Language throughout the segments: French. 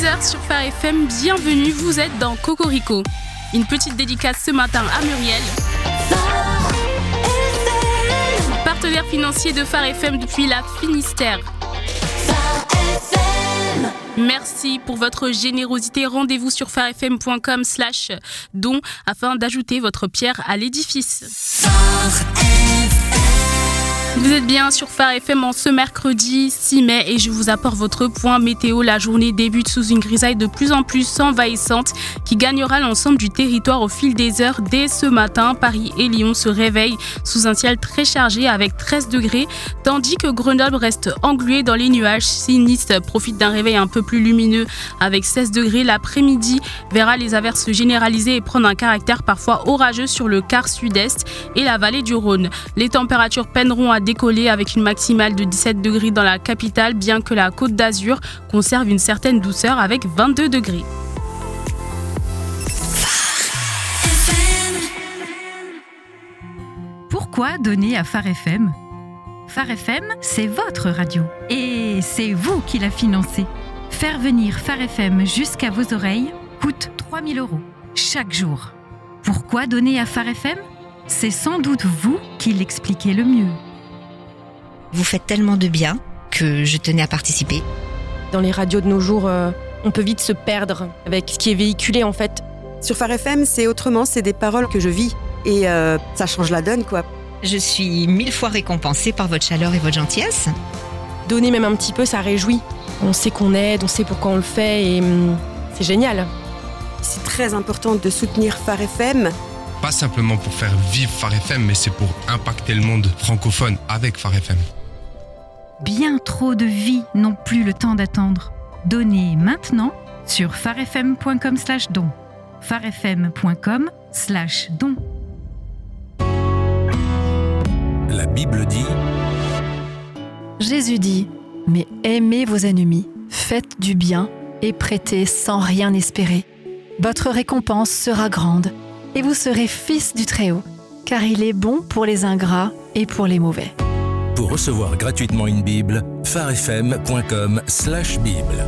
6h sur Phare FM, bienvenue, vous êtes dans Cocorico. Une petite dédicace ce matin à Muriel, partenaire financier de Phare FM depuis la Finistère. Merci pour votre générosité. Rendez-vous sur pharefm.com/don afin d'ajouter votre pierre à l'édifice. Vous êtes bien sur Phare FM en ce mercredi 6 mai et je vous apporte votre point météo. La journée débute sous une grisaille de plus en plus envahissante qui gagnera l'ensemble du territoire au fil des heures. Dès ce matin, Paris et Lyon se réveillent sous un ciel très chargé avec 13 degrés, tandis que Grenoble reste englué dans les nuages. Nice profite d'un réveil un peu plus lumineux avec 16 degrés. L'après-midi verra les averses généralisées et prendre un caractère parfois orageux sur le quart sud-est et la vallée du Rhône. Les températures peineront à décoller avec une maximale de 17 degrés dans la capitale, bien que la Côte d'Azur conserve une certaine douceur avec 22 degrés. Pourquoi donner à Phare FM ? Phare FM, c'est votre radio et c'est vous qui la financez. Faire venir Phare FM jusqu'à vos oreilles coûte 3 000 € chaque jour. Pourquoi donner à Phare FM ? C'est sans doute vous qui l'expliquez le mieux. Vous faites tellement de bien que je tenais à participer. Dans les radios de nos jours, on peut vite se perdre avec ce qui est véhiculé en fait. Sur Phare FM, c'est autrement, c'est des paroles que je vis et ça change la donne quoi. Je suis 1000 fois récompensée par votre chaleur et votre gentillesse. Donner même un petit peu, ça réjouit. On sait qu'on aide, on sait pourquoi on le fait et c'est génial. C'est très important de soutenir Phare FM. Pas simplement pour faire vivre Phare FM, mais c'est pour impacter le monde francophone avec Phare FM. Bien trop de vies n'ont plus le temps d'attendre. Donnez maintenant sur pharefm.com/don. pharefm.com/don. La Bible dit: Jésus dit, mais aimez vos ennemis, faites du bien et prêtez sans rien espérer. Votre récompense sera grande et vous serez fils du Très-Haut, car il est bon pour les ingrats et pour les mauvais. Pour recevoir gratuitement une Bible, pharefm.com/bible.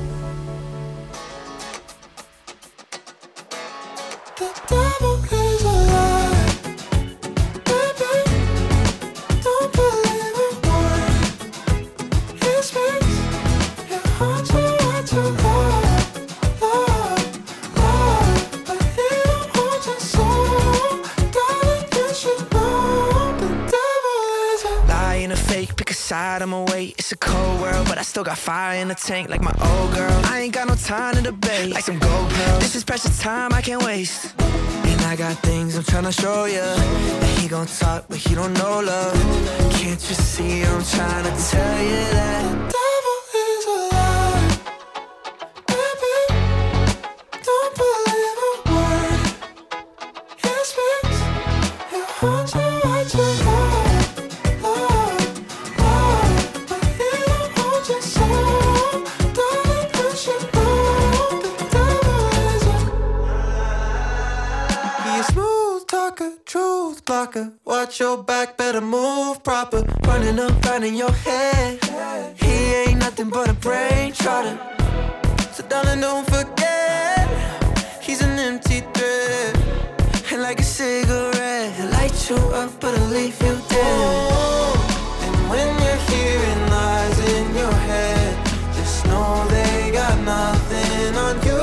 I'm away. It's a cold world, but I still got fire in the tank like my old girl. I ain't got no time to debate like some gold pearls. This is precious time I can't waste. And I got things I'm tryna show ya. And he gon' talk, but he don't know love. Can't you see I'm tryna tell you that the devil is a lie. Baby, don't believe a word he speaks. He'll haunt you at your heart. Truth blocker, watch your back, better move proper. Running up, running your head. He ain't nothing but a brain trotter. So darling, don't forget, he's an empty thread. And like a cigarette, he'll light you up, but he'll leave you dead. And when you're hearing lies in your head, just know they got nothing on you.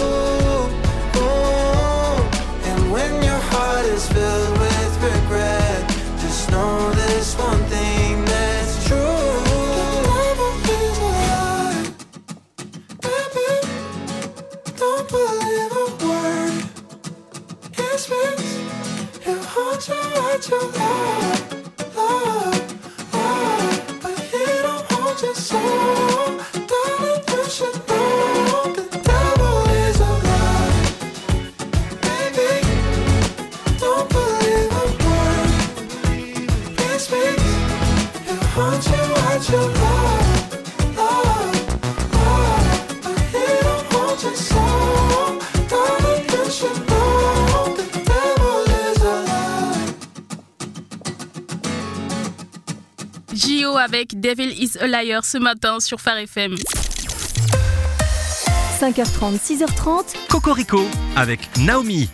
Filled with regret, just know this one thing that's true. The devil is a lie. Baby, don't believe a word he speaks. He'll haunt you at your love. But he don't haunt your soul. Darling, you should know the devil is a lie. Baby, don't believe a word he speaks. He'll haunt you at your love. But he don't haunt your soul. Darling, you should know the devil is a lie. Gio avec Devil is a Liar ce matin sur Phare FM. 5h30, 6h30. Cocorico avec Naomi.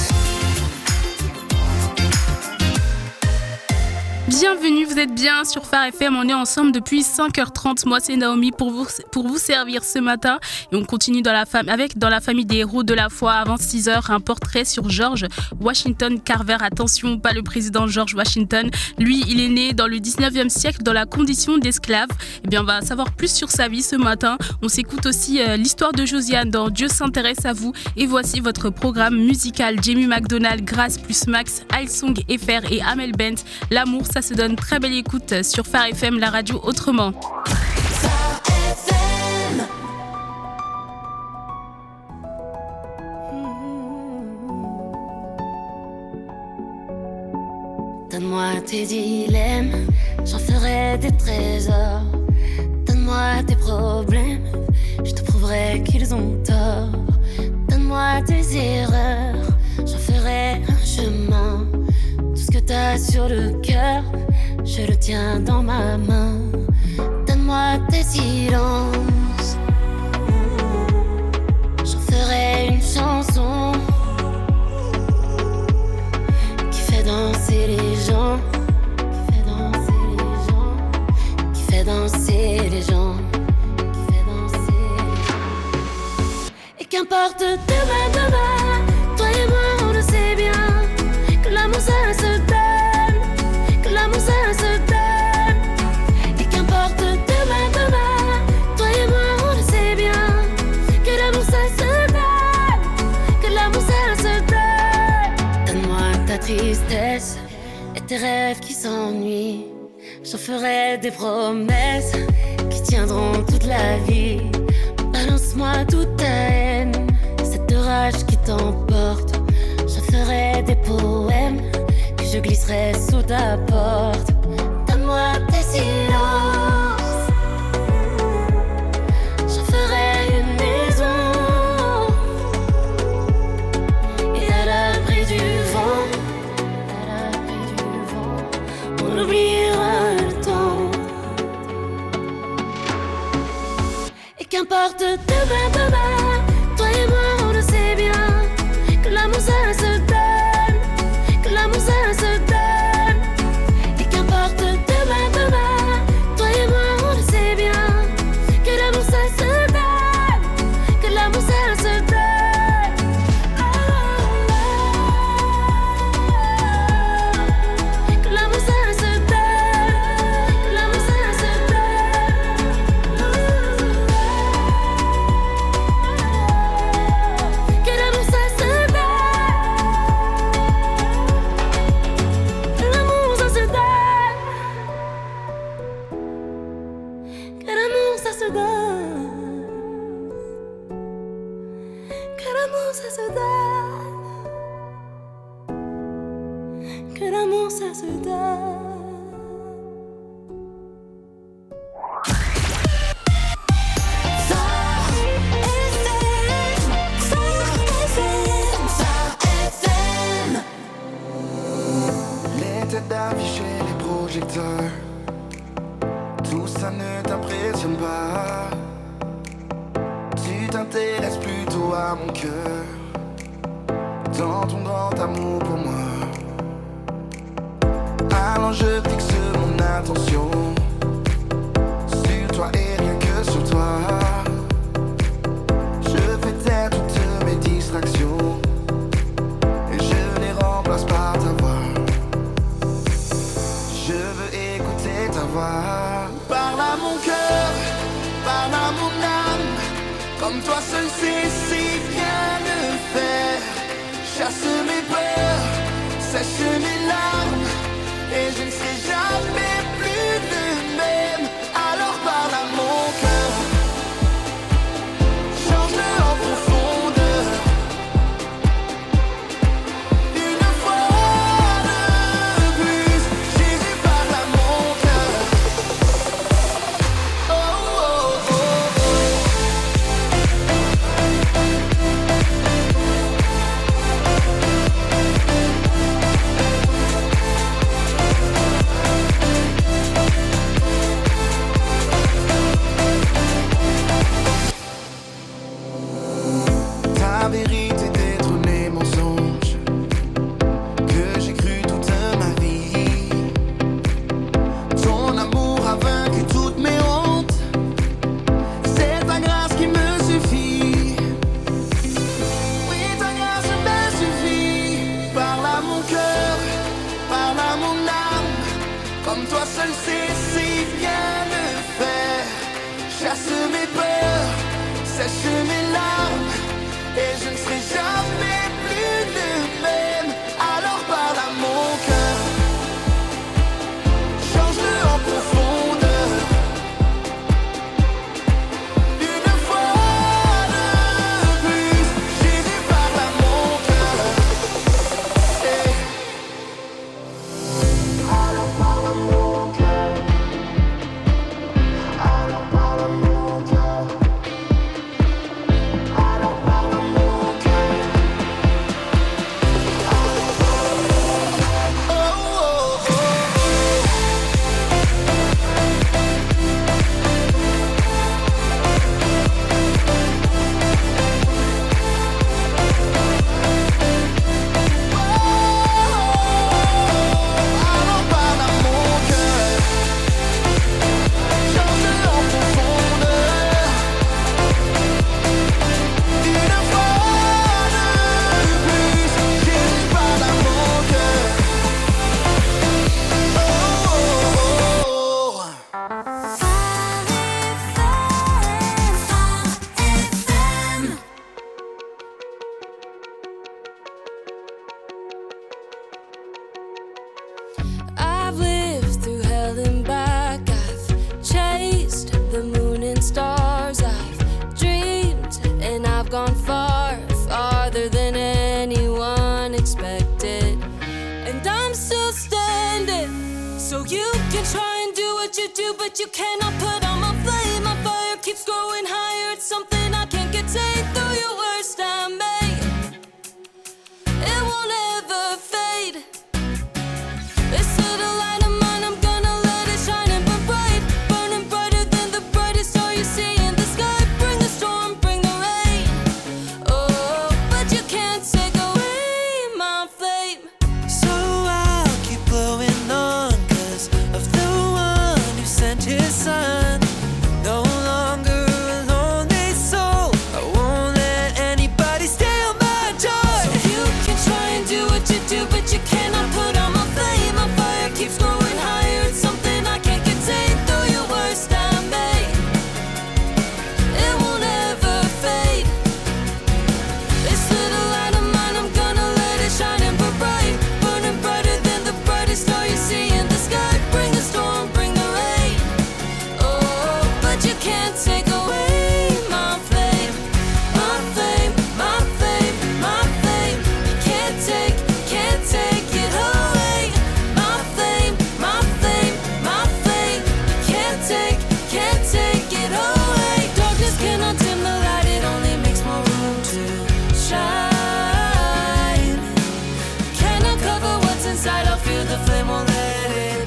Bienvenue, vous êtes bien sur Phare FM, on est ensemble depuis 5h30. Moi c'est Naomi pour vous servir ce matin. Et on continue dans la famille des héros de la foi. Avant 6h, un portrait sur George Washington Carver. Attention, pas le président George Washington. Lui, il est né dans le 19e siècle dans la condition d'esclave. Eh bien, on va savoir plus sur sa vie ce matin. On s'écoute aussi l'histoire de Josiane dans Dieu s'intéresse à vous. Et voici votre programme musical. Jamie McDonald, Grace plus Max, Hillsong FR et Amel Bent. L'amour, ça se donne. Très belle écoute sur Phare FM, la radio autrement. Donne-moi tes dilemmes, j'en ferai des trésors. Donne-moi tes problèmes, je te prouverai qu'ils ont tort. Donne-moi tes erreurs, j'en ferai un chemin. Tout ce que t'as sur le cœur, je le tiens dans ma main. Donne-moi tes silences, j'en ferai une chanson qui fait danser les gens, qui fait danser les gens, qui fait danser les gens, qui fait danser les gens. Et qu'importe demain, toi et moi on le sait bien, que l'amour ça se donne, que l'amour ça se donne. Et qu'importe demain, toi et moi on le sait bien, que l'amour ça se donne, que l'amour ça se donne. Donne-moi ta tristesse et tes rêves qui s'ennuient. J'en ferai des promesses qui tiendront toute la vie. Balance-moi toute ta haine, cette rage qui t'emporte. Je ferai des poèmes que je glisserai sous ta porte. Donne-moi tes silences, j'en ferai une maison. Et à l'abri du vent, on oubliera le temps. Et qu'importe demain, toi et moi on le sait bien, que l'amour ça se donne, que l'amour ça se donne. Et qu'importe demain, toi et moi on le sait bien, que l'amour ça se donne, que l'amour ça se donne. Que l'amour ça se donne, que l'amour ça se donne, que l'amour ça se donne. L'amour ça se donne, que l'amour ça se donne, que l'amour ça se donne, que l'amour ça se donne. Les têtes d'afficher les projecteurs, tout ça ne t'impressionne pas. Tu t'intéresses plutôt à mon cœur, dans ton grand amour pour moi. Alors je fixe mon attention sur toi et rien que sur toi. Je fais taire toutes mes distractions et je les remplace par ta voix. Je veux écouter ta voix. Parle à mon cœur, parle à mon âme, comme toi seul sais si bien le faire. Chasse mes peurs, sèche mes larmes, et je ne serai jamais plus le même. Alors parle à mon cœur, change-le en profondeur. Une fois de plus, Jésus parle à mon cœur. Oh, oh, oh, oh. mes peurs, sèche mes larmes, et je ne serai jamais plus le même. Alors parle à mon cœur, change-le en profondeur. Une fois de plus, Jésus parle à mon cœur. Alors parle à mon cœur. Alors parle à mon cœur. Alors parle à mon cœur. Oh, oh, oh, alors parle à mon cœur, change-le en profondeur. Une fois de plus, Jésus parle à mon cœur. Oh, oh, oh. I've lived through hell and back. I've chased the moon and stars. I've dreamed and I've gone far, farther than anyone expected. And I'm still standing. So you can try and do what you do, but you cannot put on my flame. My fire keeps growing higher. It's something I can't contain. Through your worst I made, it won't ever fade. This little light of mine, I'm gonna let it shine and burn bright, burning brighter than the brightest star you see in the sky. Bring the storm, bring the rain. Oh, but you can't take away my flame. So I'll keep blowing on, 'cause of the one who sent his son. No longer a lonely soul, I won't let anybody steal my joy. So you can try and do what you do, but you cannot put on my flame. My fire keeps growing higher. It's something I can't contain. Through your worst I made, it won't ever fade. This little light of mine, I'm gonna let it shine and burn bright, burning brighter than the brightest star you see in the sky. Bring the storm, bring the rain. Oh, but you can't take away my flame, my flame, my flame, my flame. You can't take it away. My flame, my flame, my flame. You can't take it away. Darkness cannot dim the light, it only makes more room to shine. Cannot cover what's inside, I'll feel the flame, won't let it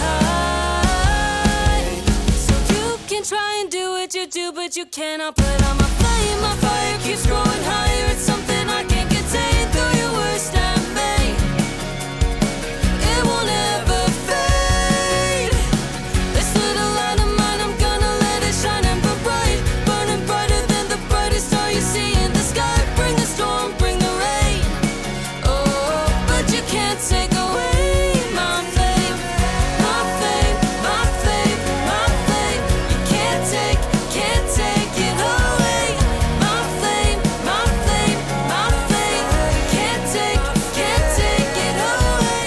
hide. So you can try and do what you do, but you cannot put on my flame. My fire keeps growing higher, it's something I can't contain. Through your worst I made, it won't ever fade. This little light of mine, I'm gonna let it shine and burn bright, burning brighter than the brightest star you see in the sky. Bring the storm, bring the rain. Oh, but you can't take away my flame, my flame, my flame, my flame. You can't take it away. My flame, my flame, my flame. You can't take it away.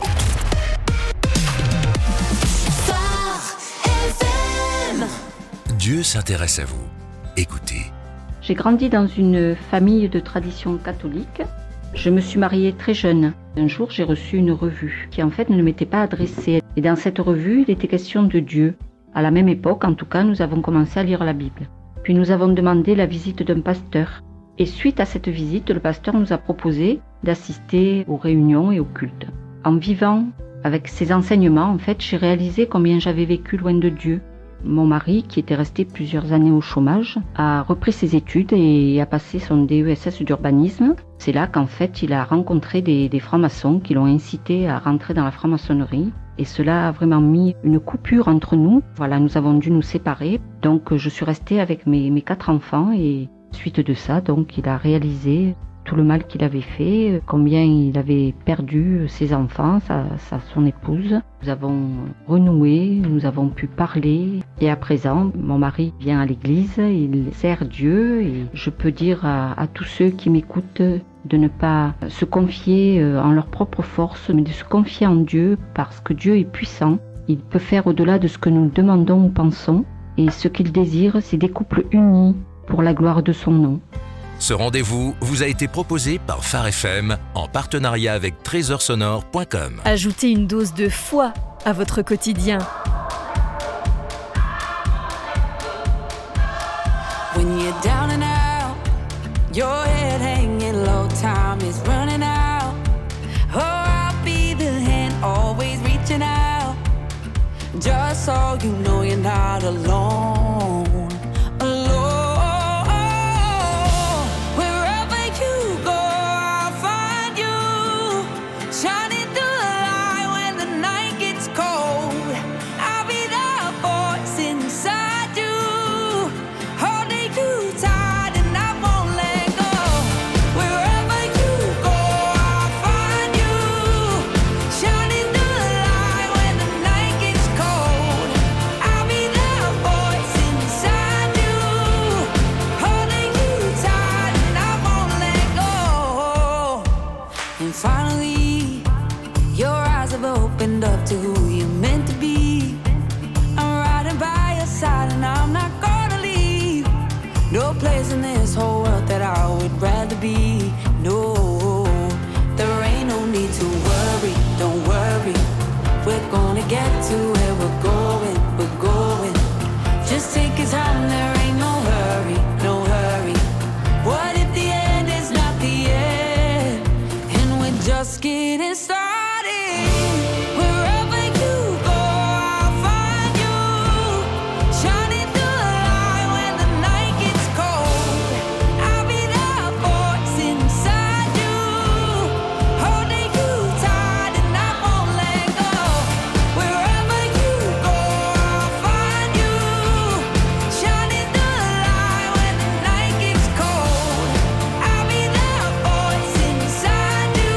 Phare FM. Dieu s'intéresse à vous. Écoutez. J'ai grandi dans une famille de tradition catholique. Je me suis mariée très jeune. Un jour, j'ai reçu une revue qui en fait ne m'était pas adressée. Et dans cette revue, il était question de Dieu. À la même époque, en tout cas, nous avons commencé à lire la Bible. Puis nous avons demandé la visite d'un pasteur. Et suite à cette visite, le pasteur nous a proposé d'assister aux réunions et aux cultes. En vivant avec ces enseignements, en fait, j'ai réalisé combien j'avais vécu loin de Dieu. Mon mari, qui était resté plusieurs années au chômage, a repris ses études et a passé son DESS d'urbanisme. C'est là qu'en fait, il a rencontré des francs-maçons qui l'ont incité à rentrer dans la franc-maçonnerie. Et cela a vraiment mis une coupure entre nous. Voilà, nous avons dû nous séparer. Donc, je suis restée avec mes 4 enfants et suite de ça, donc, il a réalisé tout le mal qu'il avait fait, combien il avait perdu ses enfants, son épouse. Nous avons renoué, nous avons pu parler et à présent, mon mari vient à l'église, il sert Dieu et je peux dire à tous ceux qui m'écoutent de ne pas se confier en leur propre force, mais de se confier en Dieu parce que Dieu est puissant. Il peut faire au-delà de ce que nous demandons ou pensons et ce qu'il désire, c'est des couples unis pour la gloire de son nom. Ce rendez-vous vous a été proposé par Phare FM en partenariat avec trésorsonore.com. Ajoutez une dose de foi à votre quotidien. When you're down and out, your head hanging low, time is running out. Oh, I'll be the hand always reaching out, just so you know you're not alone. Finally, your eyes have opened up to who you're meant to be. I'm riding by your side and I'm not gonna leave. No place in this whole world that I would rather be. No, there ain't no need to worry, don't worry. We're gonna get to where we're going. Just take your time, there ain't no hurry, no hurry. What if the end is not the end? Just getting started. Wherever you go, I'll find you. Shining through the light when the night gets cold. I'll be that voice inside you, holding you tight and I won't let go. Wherever you go, I'll find you. Shining through the light when the night gets cold. I'll be that voice inside you.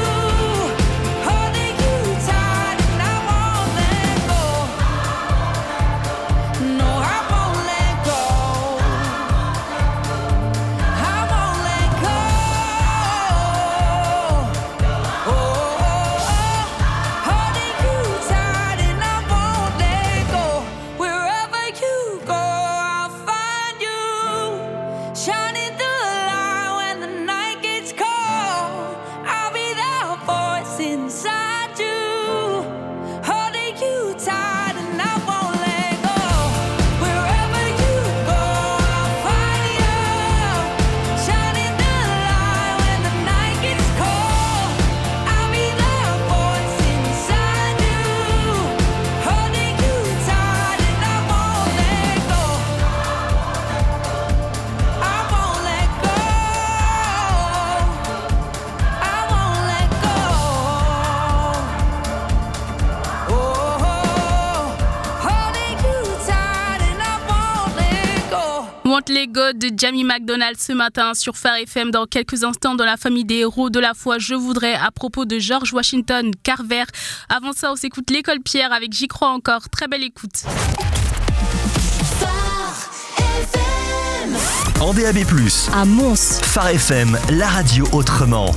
Want Let Go de Jamie McDonald ce matin sur Phare FM. Dans quelques instants, dans la famille des héros de la foi, je voudrais à propos de George Washington Carver. Avant ça, on s'écoute l'école Pierre avec J'y crois encore. Très belle écoute. En DAB+, à Mons, Phare FM, la radio autrement.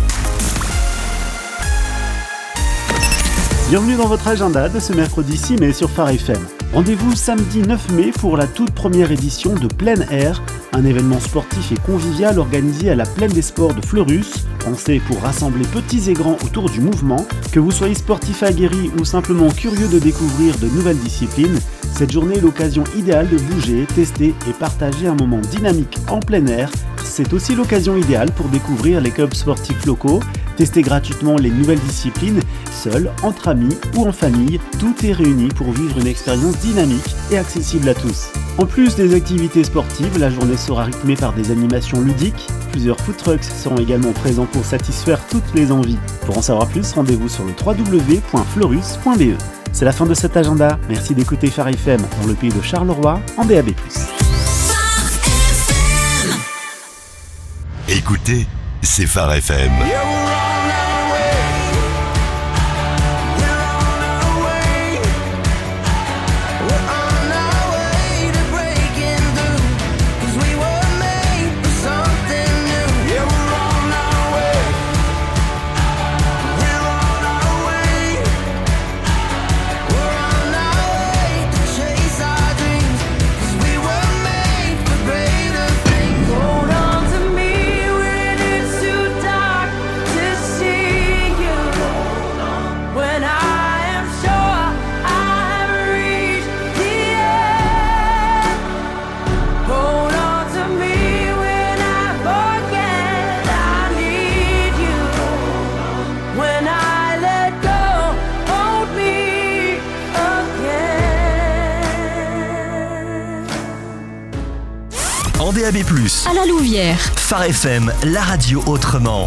Bienvenue dans votre agenda de ce mercredi 6 mai sur Phare FM. Rendez-vous samedi 9 mai pour la toute première édition de Plein Air, un événement sportif et convivial organisé à la Plaine des Sports de Fleurus, pensé pour rassembler petits et grands autour du mouvement. Que vous soyez sportif aguerri ou simplement curieux de découvrir de nouvelles disciplines, cette journée est l'occasion idéale de bouger, tester et partager un moment dynamique en plein air. C'est aussi l'occasion idéale pour découvrir les clubs sportifs locaux, tester gratuitement les nouvelles disciplines, seul, entre amis ou en famille. Tout est réuni pour vivre une expérience dynamique et accessible à tous. En plus des activités sportives, la journée sera rythmée par des animations ludiques. Plusieurs food trucks seront également présents pour satisfaire toutes les envies. Pour en savoir plus, rendez-vous sur le www.fleurus.be. C'est la fin de cet agenda. Merci d'écouter Phare FM dans le pays de Charleroi en DAB+. Écoutez, c'est Phare FM. En DAB+, à la Louvière. Phare FM, la radio autrement.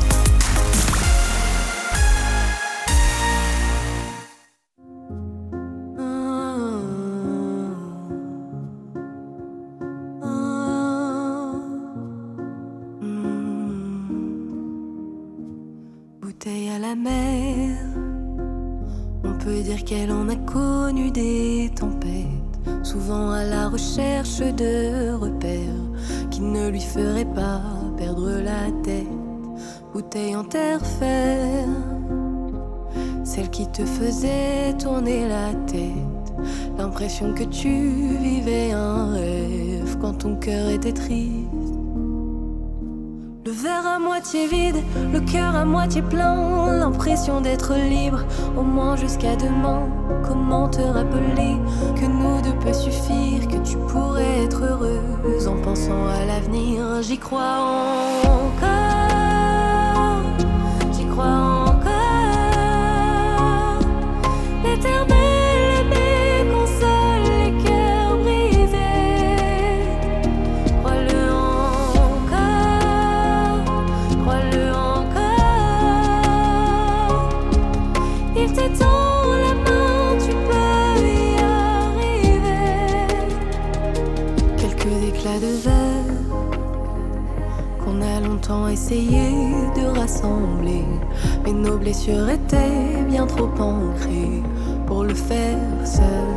Bouteille à la mer, on peut dire qu'elle en a connu des tempêtes, souvent à la recherche de repères qui ne lui feraient pas perdre la tête. Bouteille en terre-fer, celle qui te faisait tourner la tête, l'impression que tu vivais un rêve quand ton cœur était triste. Le verre à moitié vide, le cœur à moitié plein, l'impression d'être libre, au moins jusqu'à demain. Comment te rappeler que nous deux peut suffire, que tu pourrais être heureuse en pensant à l'avenir. J'y crois encore, j'y crois encore. L'éternel aimé console les cœurs brisés. Crois-le encore, crois-le encore. Il t'attend la main, tu peux y arriver. Quelques éclats de verre qu'on a longtemps essayé de rassembler, mais nos blessures étaient bien trop ancrées pour le faire seul.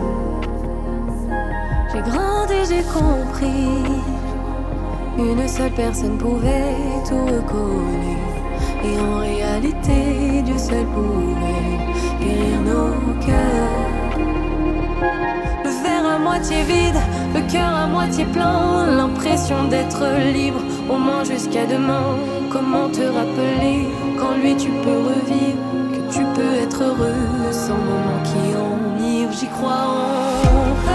J'ai grandi, j'ai compris, une seule personne pouvait tout recoller, et en réalité Dieu seul pouvait guérir nos cœurs. Le verre à moitié vide, le cœur à moitié plein, l'impression d'être libre, au moins jusqu'à demain. Comment te rappeler qu'en lui tu peux revivre, que tu peux être heureux sans moment qui enivre. J'y crois encore,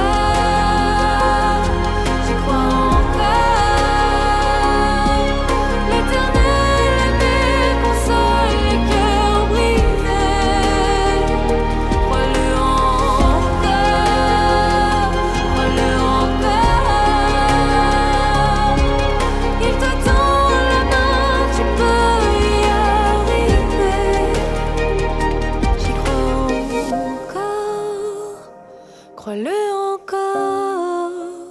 j'y crois encore. L'éternel aimé console les cœurs brisés. Crois-le encore, crois-le encore. Il t'attend la main, tu peux y arriver. J'y crois encore, crois-le encore.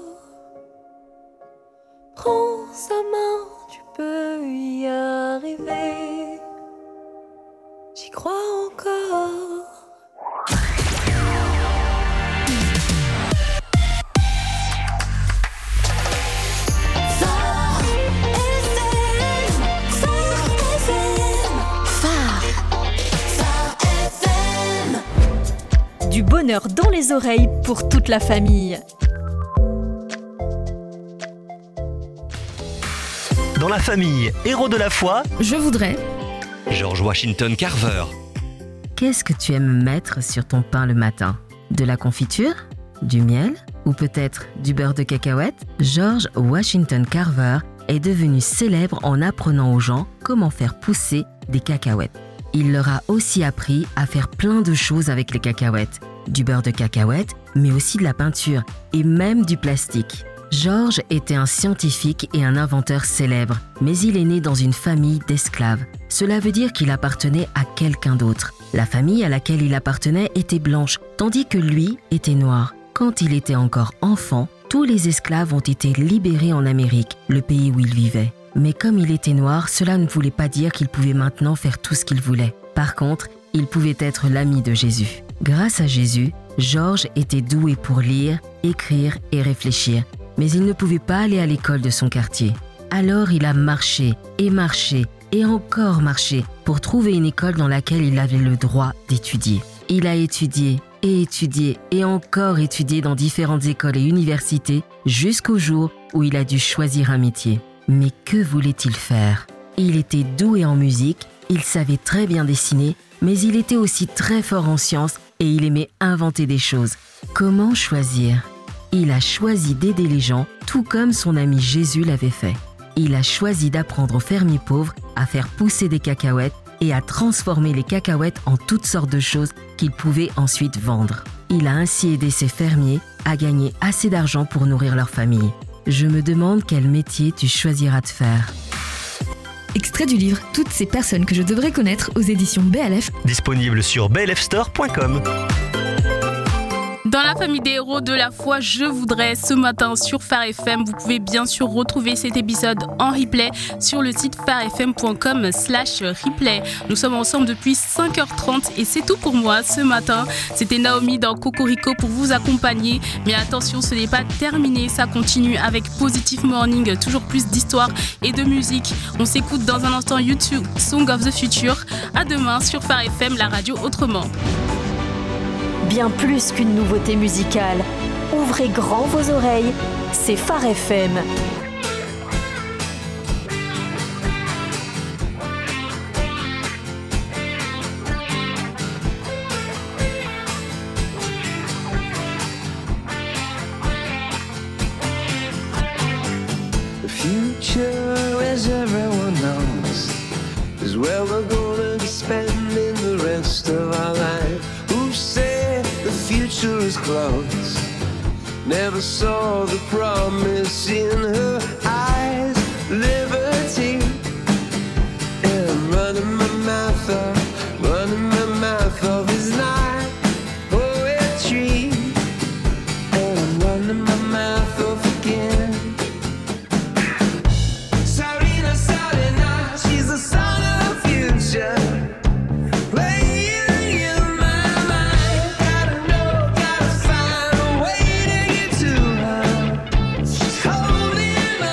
Prends sa main, tu peux y arriver. J'y crois encore. Du bonheur dans les oreilles pour toute la famille. Dans la famille Héros de la foi, je voudrais George Washington Carver. Qu'est-ce que tu aimes mettre sur ton pain le matin? De la confiture? Du miel? Ou peut-être du beurre de cacahuète? George Washington Carver est devenu célèbre en apprenant aux gens comment faire pousser des cacahuètes. Il leur a aussi appris à faire plein de choses avec les cacahuètes. Du beurre de cacahuète, mais aussi de la peinture et même du plastique. George était un scientifique et un inventeur célèbre, mais il est né dans une famille d'esclaves. Cela veut dire qu'il appartenait à quelqu'un d'autre. La famille à laquelle il appartenait était blanche, tandis que lui était noir. Quand il était encore enfant, tous les esclaves ont été libérés en Amérique, le pays où il vivait. Mais comme il était noir, cela ne voulait pas dire qu'il pouvait maintenant faire tout ce qu'il voulait. Par contre, il pouvait être l'ami de Jésus. Grâce à Jésus, Georges était doué pour lire, écrire et réfléchir, mais il ne pouvait pas aller à l'école de son quartier. Alors il a marché et encore marché pour trouver une école dans laquelle il avait le droit d'étudier. Il a étudié et encore étudié dans différentes écoles et universités jusqu'au jour où il a dû choisir un métier. Mais que voulait-il faire ? Il était doué en musique, il savait très bien dessiner, mais il était aussi très fort en sciences et il aimait inventer des choses. Comment choisir ? Il a choisi d'aider les gens, tout comme son ami Jésus l'avait fait. Il a choisi d'apprendre aux fermiers pauvres à faire pousser des cacahuètes et à transformer les cacahuètes en toutes sortes de choses qu'il pouvait ensuite vendre. Il a ainsi aidé ces fermiers à gagner assez d'argent pour nourrir leur famille. Je me demande quel métier tu choisiras de faire. Extrait du livre Toutes ces personnes que je devrais connaître aux éditions BLF. Disponible sur blfstore.com. Dans la famille des héros de la foi, je voudrais ce matin sur Phare FM. Vous pouvez bien sûr retrouver cet épisode en replay sur le site pharefm.com/replay. Nous sommes ensemble depuis 5h30 et c'est tout pour moi ce matin. C'était Naomi dans Cocorico pour vous accompagner. Mais attention, ce n'est pas terminé, ça continue avec Positive Morning, toujours plus d'histoire et de musique. On s'écoute dans un instant YouTube Song of the Future. À demain sur Phare FM, la radio autrement. Bien plus qu'une nouveauté musicale. Ouvrez grand vos oreilles, c'est Phare FM. The future, as everyone knows, is where we're gonna be spending the rest of our life. Who said the future is close? Never saw the promise in her eyes. Liberty, and I'm running my mouth off is not poetry, and I'm running my mouth off again. Sarina, she's the son of the future. Holding my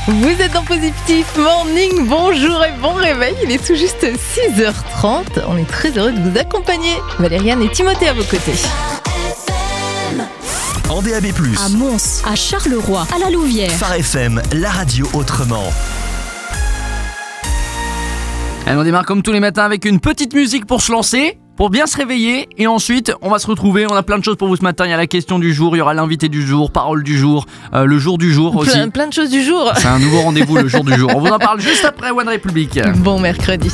Vous êtes dans Positif Morning, bonjour et bon réveil, il est tout juste 6h30, on est très heureux de vous accompagner. Valériane et Timothée à vos côtés. En DAB+, À Mons, à Charleroi, à la Louvière. Phare FM, la radio autrement. Allez, on démarre comme tous les matins avec une petite musique pour se lancer, pour bien se réveiller. Et ensuite, on va se retrouver. On a plein de choses pour vous ce matin. Il y a la question du jour, il y aura l'invité du jour, parole du jour, le jour du jour aussi. Plein de choses du jour. C'est un nouveau rendez-vous, le jour du jour. On vous en parle juste après One Republic. Bon mercredi.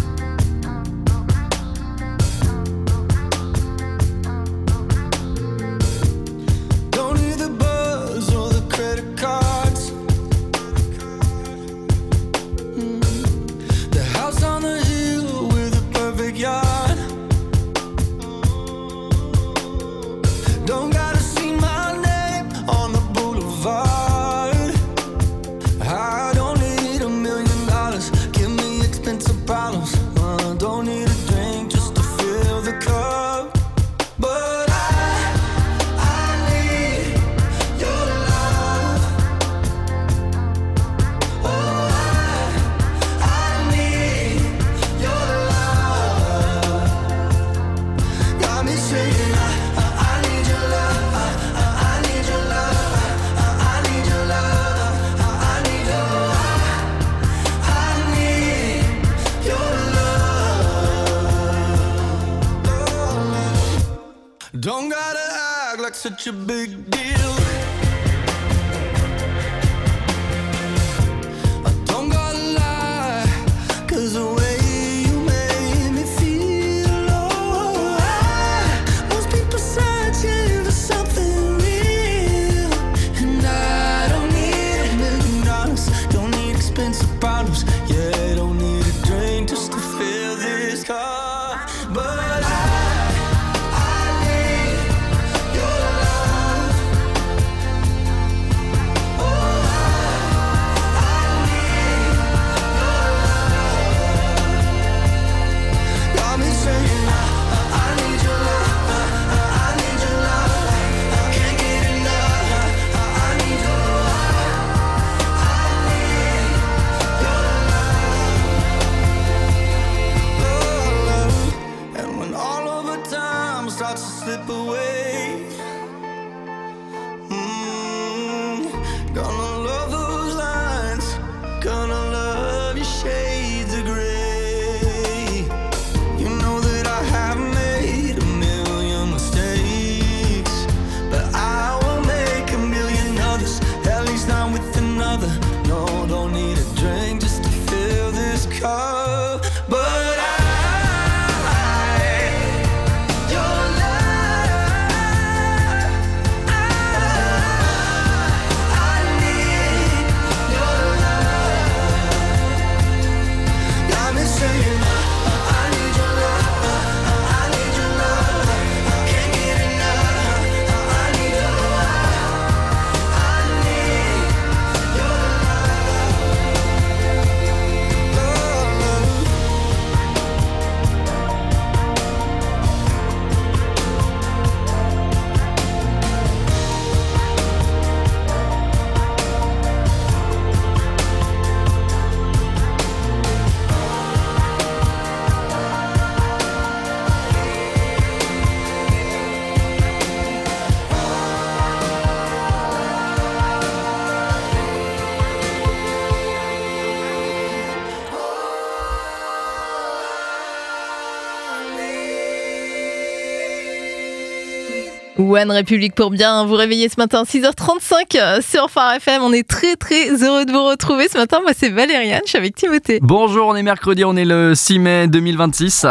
Don't gotta act like such a big deal. I don't gotta lie, 'cause the way you made me feel, oh, most people searching for something real. And I don't need $1,000,000, don't need expensive bottles, yeah, don't need a drink just to fill this cup. But starts to slip away. Gonna love those lines, gonna love your shades of gray. You know that I have made 1,000,000 mistakes, but I won't make 1,000,000 others, at least not with another. No, don't need a drink just to fill this cup. But One Republic pour bien vous réveiller ce matin, 6h35 sur Phare FM. On est très très heureux de vous retrouver ce matin. Moi c'est Valériane, je suis avec Timothée. Bonjour, on est mercredi, on est le 6 mai 2026.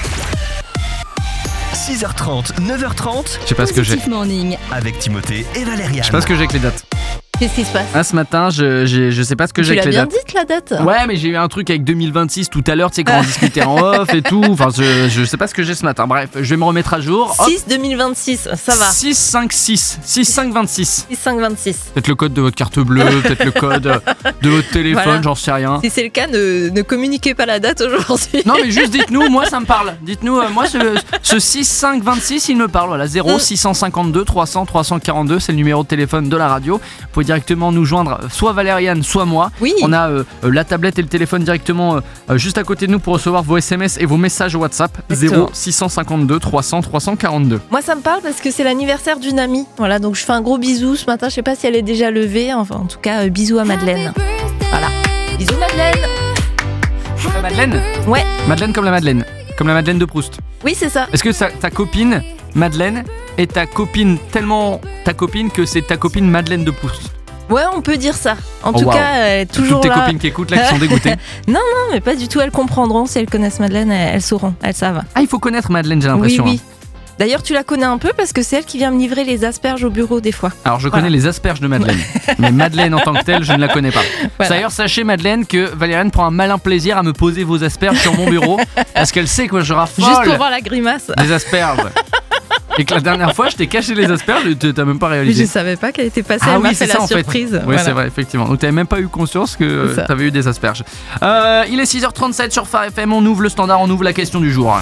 6h30, 9h30. Je sais pas ce que j'ai. Morning. Avec Timothée et Valériane. Je sais pas ce que j'ai avec les dates. Qu'est-ce qui se passe? Ah, ce matin, je sais pas ce que j'ai avec les dates. Tu l'as bien dit la date? Ouais, mais j'ai eu un truc avec 2026 tout à l'heure, tu sais, quand on discutait en off et tout. Enfin, je sais pas ce que j'ai ce matin. Bref, je vais me remettre à jour. 6-2026, ça va. 6-5-6. 6-5-26. 6-5-26. Peut-être le code de votre carte bleue, peut-être le code de votre téléphone, voilà. J'en sais rien. Si c'est le cas, ne communiquez pas la date aujourd'hui. Non, mais juste dites-nous, moi ça me parle. Dites-nous, moi ce 6-5-26, il me parle. Voilà, 0 652 300 342, c'est le numéro de téléphone de la radio. Vous pouvez directement nous joindre, soit Valériane, soit moi. Oui. On a la tablette et le téléphone directement juste à côté de nous pour recevoir vos SMS et vos messages WhatsApp. 0 652 300 342. Moi, ça me parle parce que c'est l'anniversaire d'une amie. Voilà, donc je fais un gros bisou ce matin. Je sais pas si elle est déjà levée. Enfin, en tout cas, bisous à Madeleine. Voilà. Bisous Madeleine. Madeleine ? Ouais. Madeleine comme la Madeleine. Comme la Madeleine de Proust. Oui, c'est ça. Est-ce que ta copine, Madeleine, est ta copine tellement ta copine que c'est ta copine Madeleine de Proust ? Ouais, on peut dire ça. En tout cas, elle est toujours toutes là. tes copines qui écoutent là, qui sont dégoûtées. Non, mais pas du tout. Elles comprendront. Si elles connaissent Madeleine, elles sauront. Elles savent. Ah, il faut connaître Madeleine, j'ai l'impression. Oui. D'ailleurs, tu la connais un peu parce que c'est elle qui vient me livrer les asperges au bureau des fois. Alors, je connais les asperges de Madeleine. Mais Madeleine en tant que telle, je ne la connais pas. Voilà. D'ailleurs, sachez, Madeleine, que Valériane prend un malin plaisir à me poser vos asperges sur mon bureau parce qu'elle sait que je raffole Juste pour voir la grimace. des asperges. Et que la dernière fois, je t'ai caché les asperges et t'as même pas réalisé. Je savais pas qu'elle était passée. Elle m'a fait la surprise. Oui, Voilà. c'est vrai, effectivement. Donc, t'avais même pas eu conscience que t'avais eu des asperges. Il est 6h37 sur Phare FM. On ouvre le standard, on ouvre la question du jour.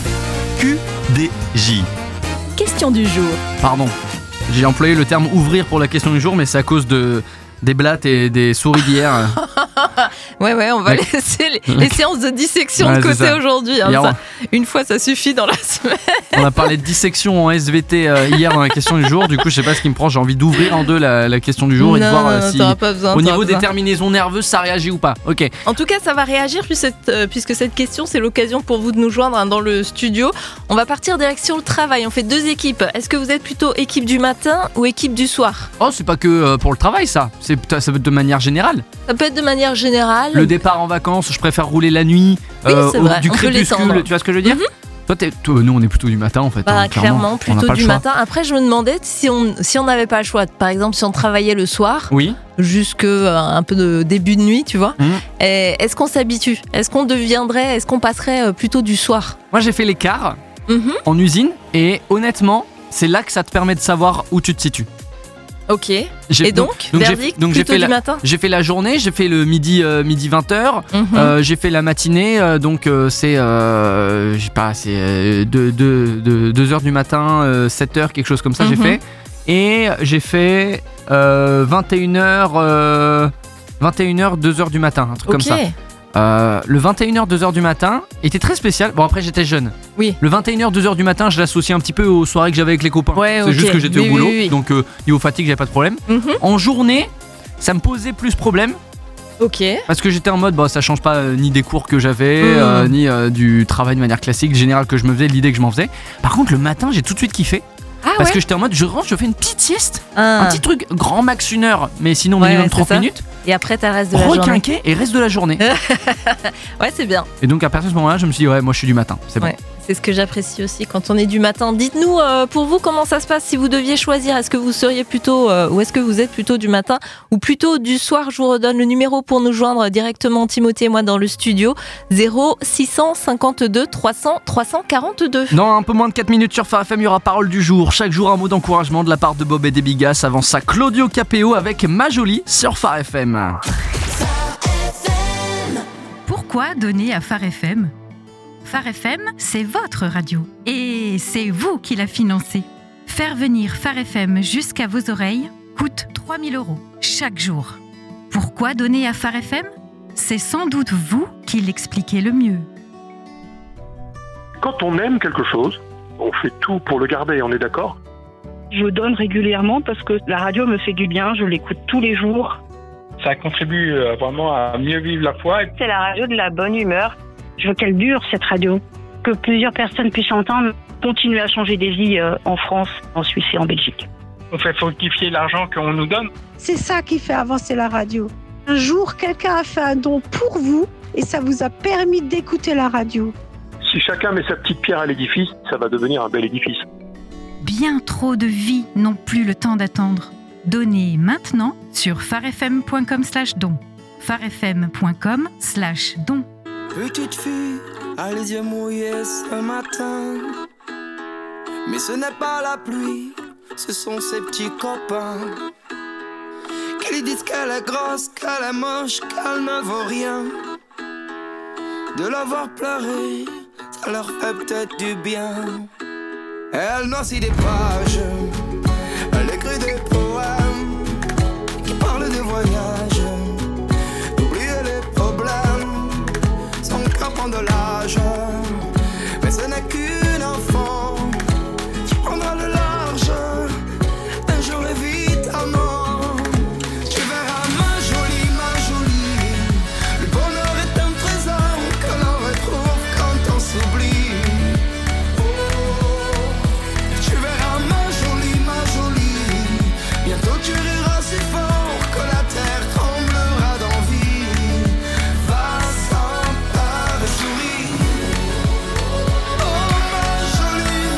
QDJ. Question du jour. Pardon, j'ai employé le terme ouvrir pour la question du jour, mais c'est à cause des blattes et des souris d'hier. Ouais, on va laisser les séances de dissection de côté aujourd'hui. Hein, ça, une fois, ça suffit dans la semaine. On a parlé de dissection en SVT hier dans la question du jour. Du coup, je sais pas ce qui me prend. J'ai envie d'ouvrir en deux la question du jour et de voir si pas besoin, au niveau des terminaisons nerveuses, ça réagit ou pas. Ok. En tout cas, ça va réagir puisque cette question, c'est l'occasion pour vous de nous joindre dans le studio. On va partir direction le travail. On fait 2 équipes. Est-ce que vous êtes plutôt équipe du matin ou équipe du soir ? Oh, c'est pas que pour le travail, ça. Ça peut être de manière générale. Ça peut être de manière générale. Le départ en vacances, je préfère rouler la nuit. Oui, c'est vrai. Du On peut crépuscule, l'étendre. tu vois ce que je veux dire ? Toi, nous, on est plutôt du matin en fait. Bah, clairement, plutôt du choix. matin. Après, je me demandais si on n'avait pas le choix. Par exemple, si on travaillait le soir, jusqu'à un peu de début de nuit, tu vois. Est-ce qu'on s'habitue ? Est-ce qu'on passerait plutôt du soir ? Moi, j'ai fait l'écart en usine et honnêtement, c'est là que ça te permet de savoir où tu te situes. Ok. Et donc verdict, plutôt du matin ? J'ai fait la journée, j'ai fait le midi 20h, j'ai fait la matinée, donc c'est, je sais pas, c'est 2h du matin, 7h, quelque chose comme ça, j'ai fait. Et j'ai fait 21h, 2h du matin, un truc comme ça. Le 21h, 2h du matin était très spécial. Bon, après, j'étais jeune. Oui. Le 21h, 2h du matin, je l'associe un petit peu aux soirées que j'avais avec les copains. C'est juste que j'étais au boulot. Donc, niveau fatigue, j'avais pas de problème. En journée, ça me posait plus problème. Ok. Parce que j'étais en mode, ça change pas ni des cours que j'avais, ni du travail de manière classique, générale que je me faisais, l'idée que je m'en faisais. Par contre, le matin, j'ai tout de suite kiffé. Parce que j'étais en mode, je rentre, je fais une petite sieste, un petit truc, grand max 1 heure, mais sinon minimum 30 minutes. Et après, t'as le reste de la journée. Requinquer et reste de la journée. Ouais, c'est bien. Et donc, à partir de ce moment-là, je me suis dit, moi, je suis du matin. C'est bon. C'est ce que j'apprécie aussi quand on est du matin. Dites-nous, pour vous, comment ça se passe si vous deviez choisir ? Est-ce que vous seriez plutôt, ou est-ce que vous êtes plutôt du matin ou plutôt du soir ? Je vous redonne le numéro pour nous joindre directement, Timothée et moi, dans le studio. 0 652 300 342. Dans un peu moins de 4 minutes sur Phare FM, il y aura parole du jour. Chaque jour, un mot d'encouragement de la part de Bob et des Bigas. Avant ça, Claudio Capéo avec Ma Jolie sur Phare FM. Pourquoi donner à Phare FM ? Phare FM, c'est votre radio. Et c'est vous qui la financez. Faire venir Phare FM jusqu'à vos oreilles coûte 3 000 € chaque jour. Pourquoi donner à Phare FM ? C'est sans doute vous qui l'expliquez le mieux. Quand on aime quelque chose, on fait tout pour le garder, on est d'accord ? Je donne régulièrement parce que la radio me fait du bien, je l'écoute tous les jours. Ça contribue vraiment à mieux vivre la foi. C'est la radio de la bonne humeur. Je veux qu'elle dure, cette radio. Que plusieurs personnes puissent entendre, continuer à changer des vies en France, en Suisse et en Belgique. On fait fructifier l'argent qu'on nous donne. C'est ça qui fait avancer la radio. Un jour, quelqu'un a fait un don pour vous et ça vous a permis d'écouter la radio. Si chacun met sa petite pierre à l'édifice, ça va devenir un bel édifice. Bien trop de vies n'ont plus le temps d'attendre. Donnez maintenant sur farefm.com/don. farefm.com/don. Petite fille, a les yeux mouillés ce matin. Mais ce n'est pas la pluie, ce sont ses petits copains. Qui lui disent qu'elle est grosse, qu'elle est moche, qu'elle ne vaut rien. De la voir pleurer, ça leur fait peut-être du bien. Elle noircit des pages, elle écrit des poèmes qui parlent de voyage, d'oublier les problèmes, sans qu'à prendre de l'âge. Mais ce n'est qu'une enfant qui prendra le large, un jour évidemment. Tu verras ma jolie, le bonheur est un trésor que l'on retrouve quand on s'oublie. Tu verras ma jolie, bientôt tu riras si fort que la terre tremblera d'envie. Va sans peur et souris. Oh ma jolie,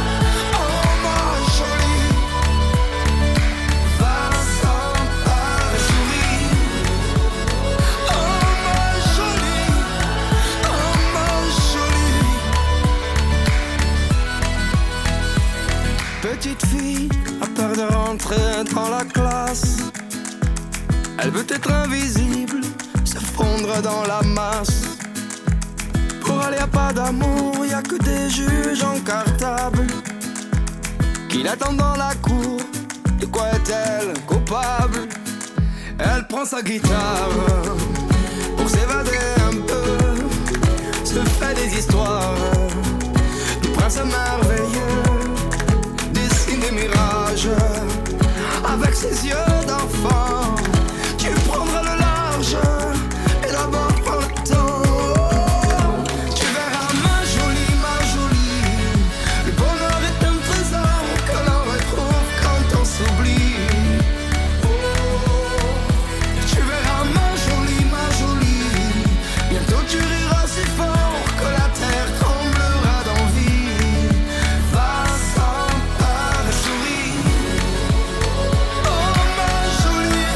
va sans peur et souris. Oh ma jolie, petite fille a peur de rentrer dans la classe. Elle veut être invisible, se fondre dans la masse. Pour aller à pas d'amour, y a que des juges en cartable qui l'attendent dans la cour. De quoi est-elle coupable? Elle prend sa guitare pour s'évader un peu, se fait des histoires du prince merveilleux, dessine des mirages avec ses yeux d'enfant. Tu prendras le large et d'abord prends le temps. Tu verras ma jolie, le bonheur est un trésor que l'on retrouve quand on s'oublie. Tu verras ma jolie, bientôt tu riras si fort que la terre tremblera d'envie. Va sans peur et souris. Oh ma jolie,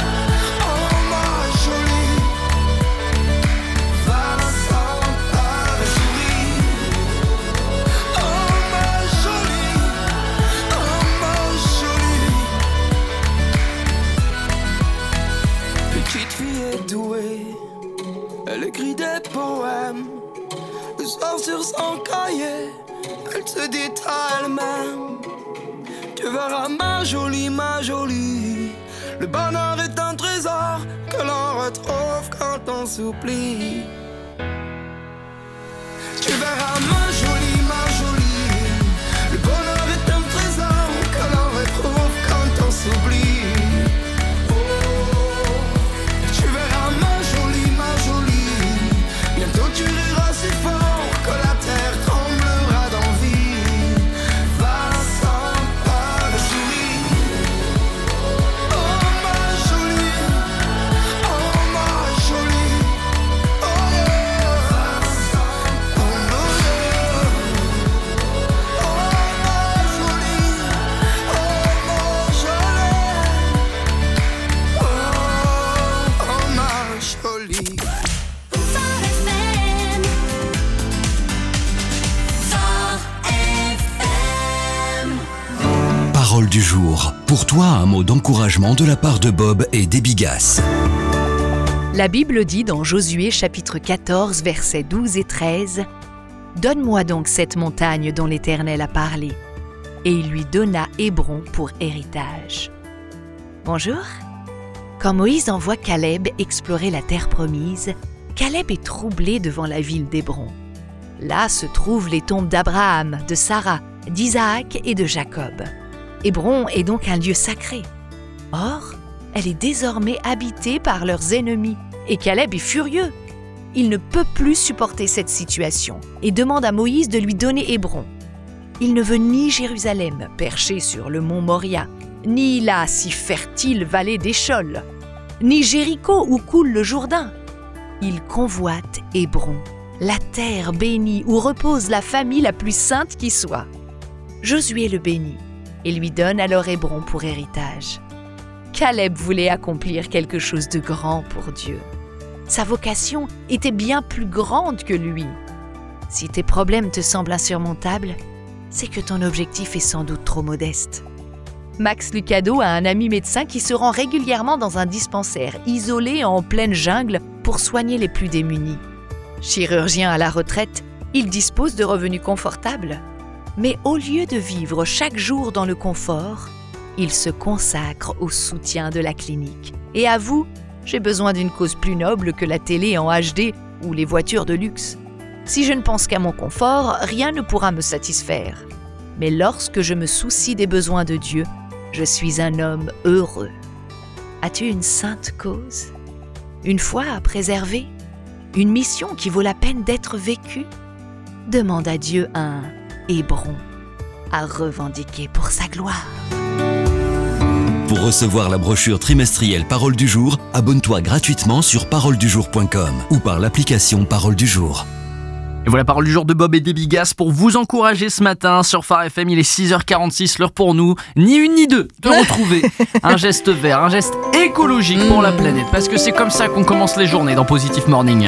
va sans peur et souris. Oh ma jolie, petite fille est douée, elle écrit des poèmes. Le soir sur son cahier, elle se dit à elle-même. Tu verras ma jolie, le bonheur est un trésor que l'on retrouve quand on s'oublie. Tu verras ma jolie, le bonheur est un trésor que l'on retrouve quand on s'oublie. Tu verras ma jolie, bientôt tu riras si fort que la terre tremblera d'envie. Va sans peur et souris. Oh ma jolie, oh va sans peur. Oh ma jolie, oh ma jolie. Parole du jour. Pour toi, un mot d'encouragement de la part de Bob et des Bigas. La Bible dit dans Josué chapitre 14, versets 12 et 13 « Donne-moi donc cette montagne dont l'Éternel a parlé. » Et il lui donna Hébron pour héritage. Bonjour. Quand Moïse envoie Caleb explorer la terre promise, Caleb est troublé devant la ville d'Hébron. Là se trouvent les tombes d'Abraham, de Sarah, d'Isaac et de Jacob. Hébron est donc un lieu sacré. Or, elle est désormais habitée par leurs ennemis et Caleb est furieux. Il ne peut plus supporter cette situation et demande à Moïse de lui donner Hébron. Il ne veut ni Jérusalem, perché sur le mont Moria, ni la si fertile vallée d'Échol, ni Jéricho où coule le Jourdain. Il convoite Hébron, la terre bénie où repose la famille la plus sainte qui soit. Josué le bénit et lui donne alors Hébron pour héritage. Caleb voulait accomplir quelque chose de grand pour Dieu. Sa vocation était bien plus grande que lui. Si tes problèmes te semblent insurmontables, c'est que ton objectif est sans doute trop modeste. Max Lucado a un ami médecin qui se rend régulièrement dans un dispensaire isolé en pleine jungle pour soigner les plus démunis. Chirurgien à la retraite, il dispose de revenus confortables. Mais au lieu de vivre chaque jour dans le confort, il se consacre au soutien de la clinique. Et à vous, j'ai besoin d'une cause plus noble que la télé en HD ou les voitures de luxe. Si je ne pense qu'à mon confort, rien ne pourra me satisfaire. Mais lorsque je me soucie des besoins de Dieu, je suis un homme heureux. As-tu une sainte cause? Une foi à préserver? Une mission qui vaut la peine d'être vécue? Demande à Dieu un Hébron à revendiquer pour sa gloire. Pour recevoir la brochure trimestrielle Parole du jour, abonne-toi gratuitement sur paroledujour.com ou par l'application Parole du jour. Et voilà, Parole du jour de Bob et Debbie Gas pour vous encourager ce matin sur Phare FM. Il est 6h46, l'heure pour nous, ni une ni deux, de retrouver un geste vert, un geste écologique pour la planète. Parce que c'est comme ça qu'on commence les journées dans Positive Morning.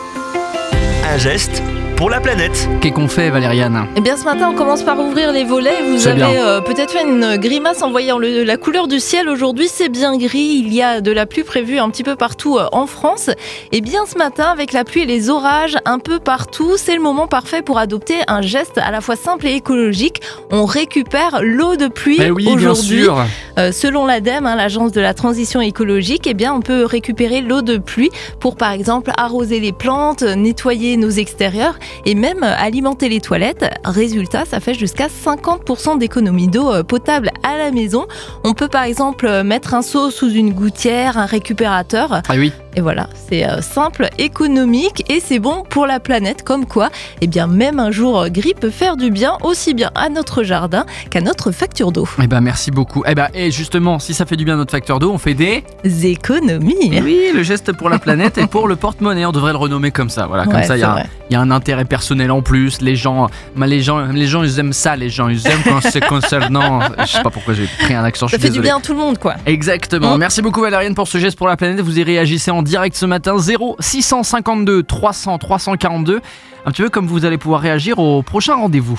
Un geste pour la planète. Qu'est-ce qu'on fait, Valériane? Eh bien, ce matin, on commence par ouvrir les volets. Vous avez peut-être fait une grimace en voyant la couleur du ciel. Aujourd'hui, c'est bien gris. Il y a de la pluie prévue un petit peu partout en France. Et bien, ce matin, avec la pluie et les orages un peu partout, c'est le moment parfait pour adopter un geste à la fois simple et écologique. On récupère l'eau de pluie aujourd'hui. Bien sûr. Selon l'ADEME, l'agence de la transition écologique, eh bien, on peut récupérer l'eau de pluie pour, par exemple, arroser les plantes, nettoyer nos extérieurs et même alimenter les toilettes. Résultat, ça fait jusqu'à 50% d'économie d'eau potable à la maison. On peut par exemple mettre un seau sous une gouttière, un récupérateur. Ah oui. Et voilà, c'est simple, économique et c'est bon pour la planète. Comme quoi, eh bien, même un jour gris peut faire du bien aussi bien à notre jardin qu'à notre facture d'eau. Eh ben, merci beaucoup. Et justement, si ça fait du bien à notre facture d'eau, on fait des économies. Et oui, le geste pour la planète et pour le porte-monnaie, on devrait le renommer comme ça. Voilà, comme ça, il y a un intérêt personnel en plus. Les gens, ils aiment ça. Les gens, ils aiment quand c'est concernant. Je sais pas pourquoi j'ai pris un accent. Ça fait du bien à tout le monde, quoi. Exactement. Merci beaucoup, Valériane, pour ce geste pour la planète. Vous y réagissez en direct ce matin. 0652 300 342. Un petit peu comme vous allez pouvoir réagir au prochain rendez-vous.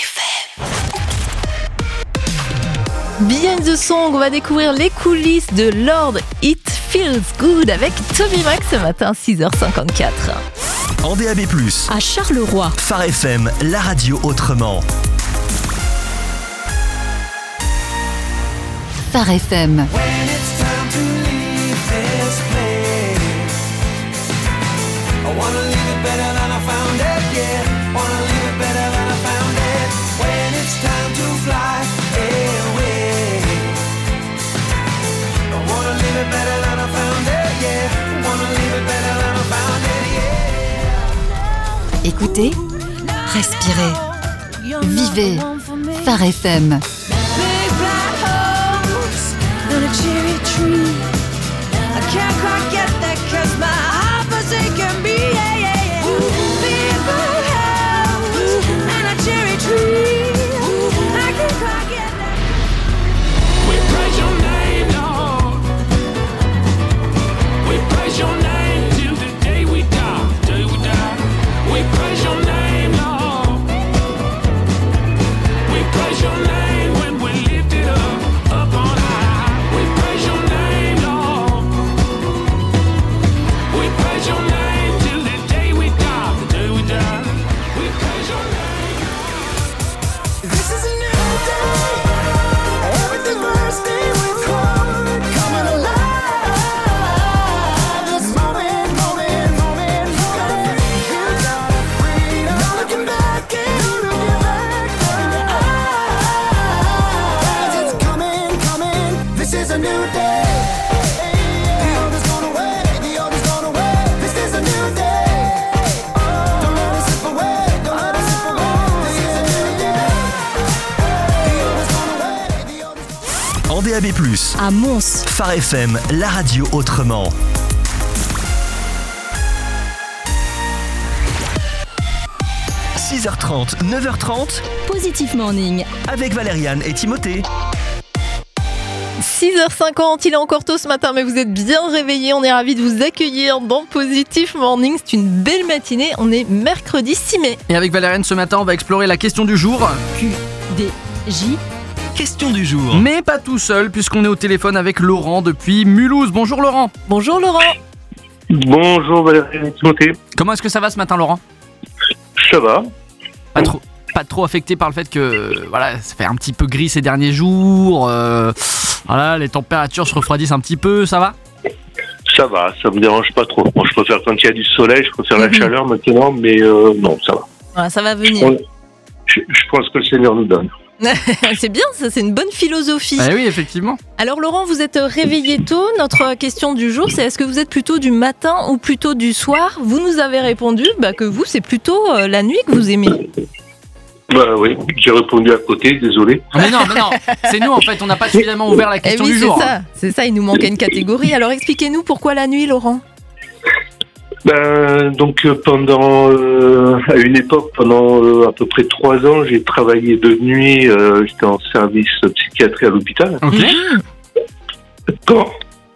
Behind the Song, on va découvrir les coulisses de Lord It Feels Good avec Toby Mac ce matin, 6h54. En DAB+, à Charleroi, Phare FM, la radio autrement. Phare FM. Écoutez, respirez, vivez, Phare FM. DAB+, à Mons, Phare FM, la radio autrement. « 6h30, 9h30, Positive Morning, avec Valériane et Timothée. 6h50, il est encore tôt ce matin, mais vous êtes bien réveillés. On est ravis de vous accueillir dans Positive Morning. C'est une belle matinée. On est mercredi 6 mai. Et avec Valériane, ce matin, on va explorer la question du jour. QDJ. Question du jour. Mais pas tout seul, puisqu'on est au téléphone avec Laurent depuis Mulhouse. Bonjour Laurent. Bonjour Laurent. Bonjour Valériane et Timothée. Comment est-ce que ça va ce matin, Laurent? Ça va. Pas trop affecté par le fait que voilà, ça fait un petit peu gris ces derniers jours. Voilà, les températures se refroidissent un petit peu, ça va ? Ça va, ça me dérange pas trop. Bon, je préfère quand il y a du soleil, je préfère la chaleur maintenant, mais non, ça va. Voilà, ça va venir. Je pense que le Seigneur nous donne. C'est bien, ça, c'est une bonne philosophie. Oui, effectivement. Alors Laurent, vous êtes réveillé tôt. Notre question du jour, c'est est-ce que vous êtes plutôt du matin ou plutôt du soir ? Vous nous avez répondu que vous, c'est plutôt la nuit que vous aimez. Oui, j'ai répondu à côté, désolé. Mais non, c'est nous en fait, on n'a pas suffisamment ouvert la question du jour. C'est ça, il nous manquait une catégorie. Alors expliquez-nous pourquoi la nuit, Laurent ? Donc à une époque, pendant à peu près 3 ans, j'ai travaillé de nuit, j'étais en service psychiatrie à l'hôpital. Ok. D'accord.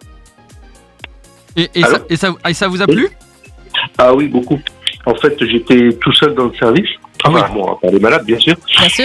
Et ça vous a plu ? Ah oui, beaucoup. En fait, j'étais tout seul dans le service. Enfin, bon, pas les malades, bien sûr. Bien sûr.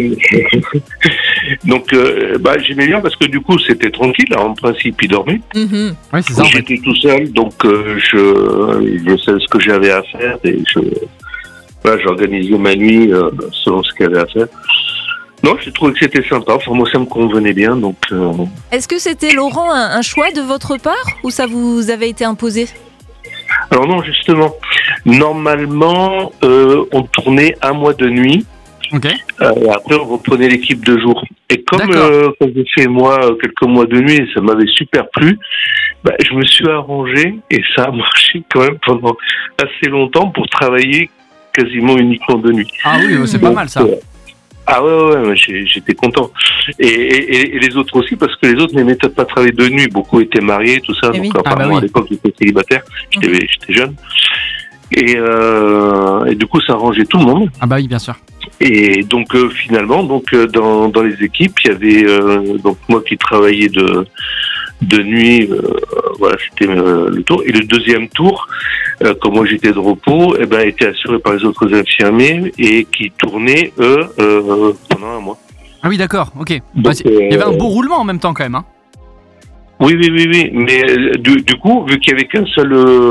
Donc, j'aimais bien parce que du coup, c'était tranquille. En principe, ils dormaient. Oui, c'est ça. J'étais tout seul, donc je savais ce que j'avais à faire et j'organisais ma nuit selon ce qu'il y avait à faire. Non, j'ai trouvé que c'était sympa. Enfin, moi, ça me convenait bien. Donc. Est-ce que c'était, Laurent, un choix de votre part ou ça vous avait été imposé ? Alors non, justement, normalement, on tournait un mois de nuit. Ok. Après, on reprenait l'équipe de jour. Et comme quand j'ai fait moi quelques mois de nuit, ça m'avait super plu. Je me suis arrangé et ça a marché quand même pendant assez longtemps pour travailler quasiment uniquement de nuit. Ah oui, c'est pas mal ça. Ah ouais, j'étais content. Et les autres aussi, parce que les autres n'aimaient peut-être pas travailler de nuit. Beaucoup étaient mariés, tout ça. Donc apparemment, à l'époque, j'étais célibataire. J'étais jeune. Et du coup, ça arrangeait tout le monde. Ah bah oui, bien sûr. Et donc, finalement, dans les équipes, il y avait donc moi qui travaillais de nuit. Voilà, c'était le tour. Et le deuxième tour, comme moi j'étais de repos, était assuré par les autres infirmiers et qui tournaient, eux, pendant un mois. Ah oui, d'accord, ok. Donc, il y avait un beau roulement en même temps quand même, hein. Oui. Mais du coup, vu qu'il n'y avait qu'un seul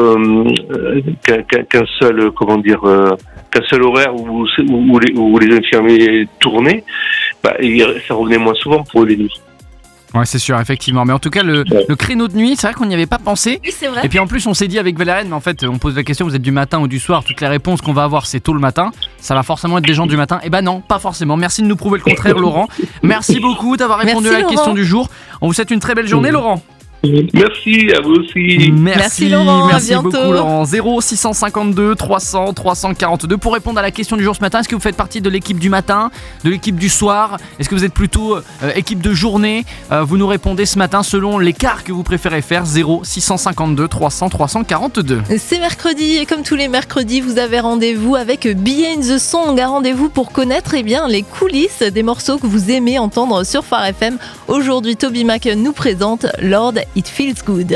horaire où les infirmiers tournaient, ça revenait moins souvent pour les nuits. Ouais, c'est sûr, effectivement. Mais en tout cas, le créneau de nuit, c'est vrai qu'on n'y avait pas pensé. Oui, c'est vrai. Et puis en plus, on s'est dit avec Valériane, mais en fait, on pose la question, vous êtes du matin ou du soir ? Toutes les réponses qu'on va avoir, c'est tôt le matin. Ça va forcément être des gens du matin. Eh ben non, pas forcément. Merci de nous prouver le contraire, Laurent. Merci beaucoup d'avoir répondu à la question du jour. On vous souhaite une très belle journée, Laurent. Merci, à vous aussi. Merci Laurent, merci à bientôt. Beaucoup Laurent. 0652 300 342 pour répondre à la question du jour ce matin. Est-ce que vous faites partie de l'équipe du matin, de l'équipe du soir ? Est-ce que vous êtes plutôt équipe de journée ? Vous nous répondez ce matin selon l'écart que vous préférez faire. 0652 300 342. C'est mercredi et comme tous les mercredis, vous avez rendez-vous avec Behind the Song. Un rendez-vous pour connaître les coulisses des morceaux que vous aimez entendre sur Phare FM. Aujourd'hui, Toby Mac nous présente Lord It Feels Good.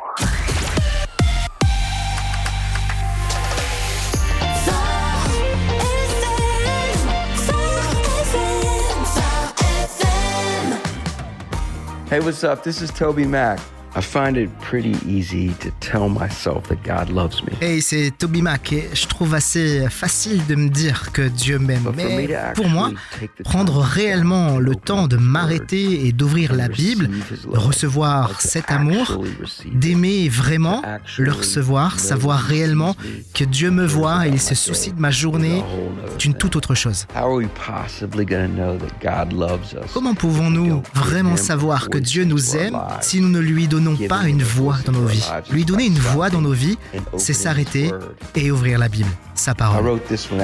Hey, what's up? This is Toby Mac. I find it pretty easy to tell myself that God loves me. Hey, c'est Toby Mac et je trouve assez facile de me dire que Dieu m'aime. Mais pour moi, prendre réellement le temps de m'arrêter et d'ouvrir la Bible, de recevoir cet amour, d'aimer vraiment, le recevoir, savoir réellement que Dieu me voit et il se soucie de ma journée, c'est une toute autre chose. Comment pouvons-nous vraiment savoir que Dieu nous aime si nous ne lui donnons pas une voix dans nos vies? Lui donner une voix dans nos vies, c'est s'arrêter et ouvrir la Bible, sa parole.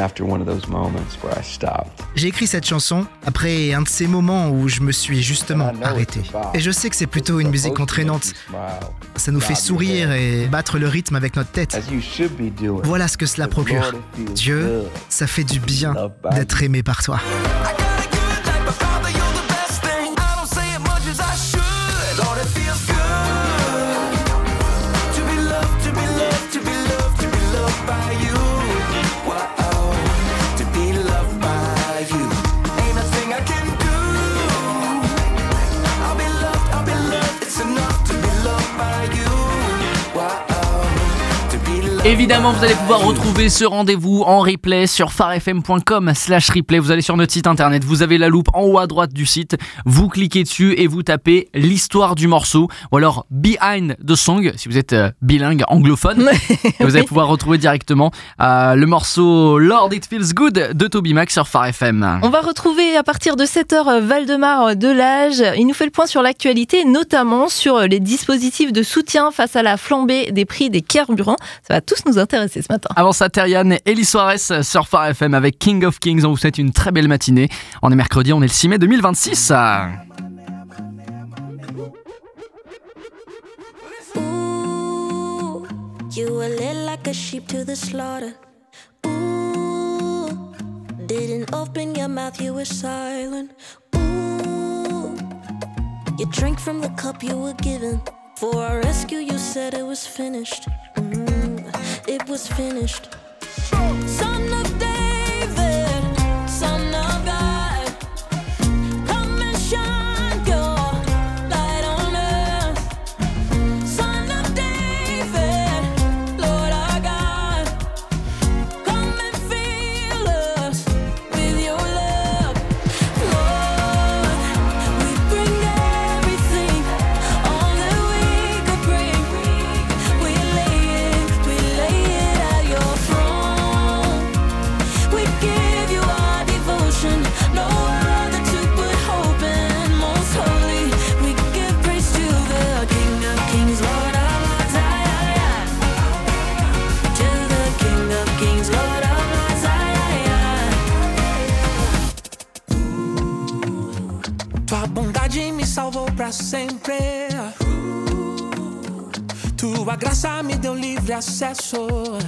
J'ai écrit cette chanson après un de ces moments où je me suis justement arrêté. Et je sais que c'est plutôt une musique entraînante. Ça nous fait sourire et battre le rythme avec notre tête. Voilà ce que cela procure. Dieu, ça fait du bien d'être aimé par toi. To be loved Évidemment, vous allez pouvoir retrouver ce rendez-vous en replay sur farfm.com/replay. Vous allez sur notre site internet, vous avez la loupe en haut à droite du site, vous cliquez dessus et vous tapez l'histoire du morceau ou alors Behind the Song si vous êtes bilingue anglophone. Et vous allez pouvoir retrouver directement le morceau Lord It Feels Good de TobyMac sur Phare FM. On va retrouver à partir de 7h Valdemar Delage. Il nous fait le point sur l'actualité, notamment sur les dispositifs de soutien face à la flambée des prix des carburants. Ça va tous nous intéresser ce matin. Avant ça, Terriane et Elie Suarez sur Phare FM avec King of Kings. On vous souhaite une très belle matinée. On est mercredi, on est le 6 mai 2026. Ooh, you were led like a sheep to the slaughter. Ooh, didn't open your mouth, you were silent. Ooh, you drank from the cup you were given. For our rescue, you said it was finished. It was finished. Son of David, son of God, come and shine your light on earth. Son of David, Lord our God, come and fill us with your love. Lord, we bring everything, all that we could bring. We lay it at your throne. We give you our devotion, no other to put hope in. Most holy, we give praise to the King of Kings, Lord of Lords. To the King of Kings, Lord of Lords. Tua bondade me salvou pra sempre. Tua graça me deu livre acesso.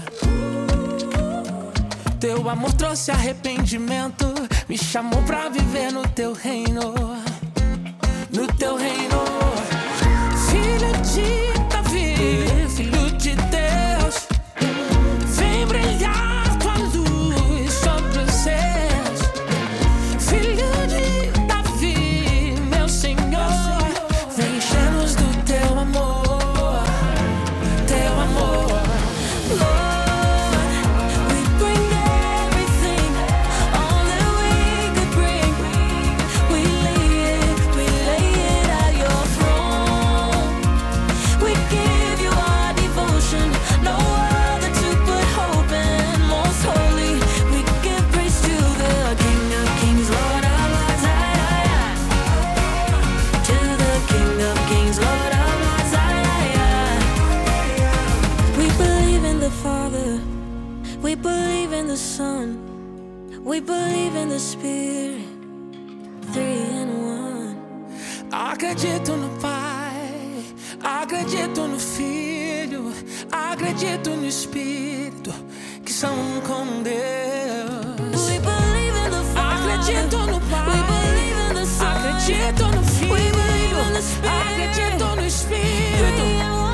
Teu amor trouxe arrependimento, me chamou pra viver no teu reino. No teu reino. Filho de Davi, filho de Deus, vem brilhar tua luz sobre os céus. Filho de Davi, meu Senhor, vem encher-nos do teu amor. Teu amor. We believe in the Son, we believe in the Spirit, 3 in 1. Acredito no Pai, acredito no Filho, acredito no Espírito, que são com Deus. We believe in the Father, acredito no Pai, we believe in the Son, acredito no Filho, we believe in the Spirit, acredito no Espírito. 3 in 1.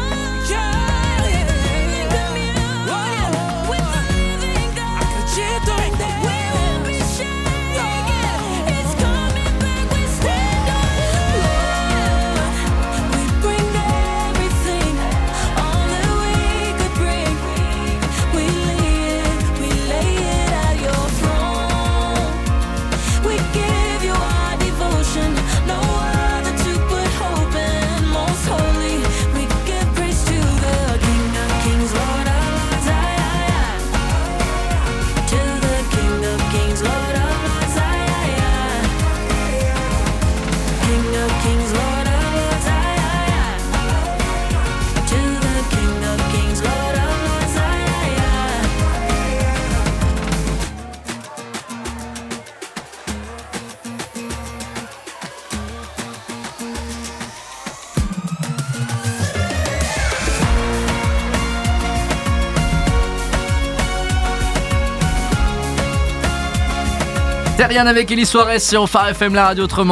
Terriane avec Elie Suarez sur Phare FM, la radio autrement.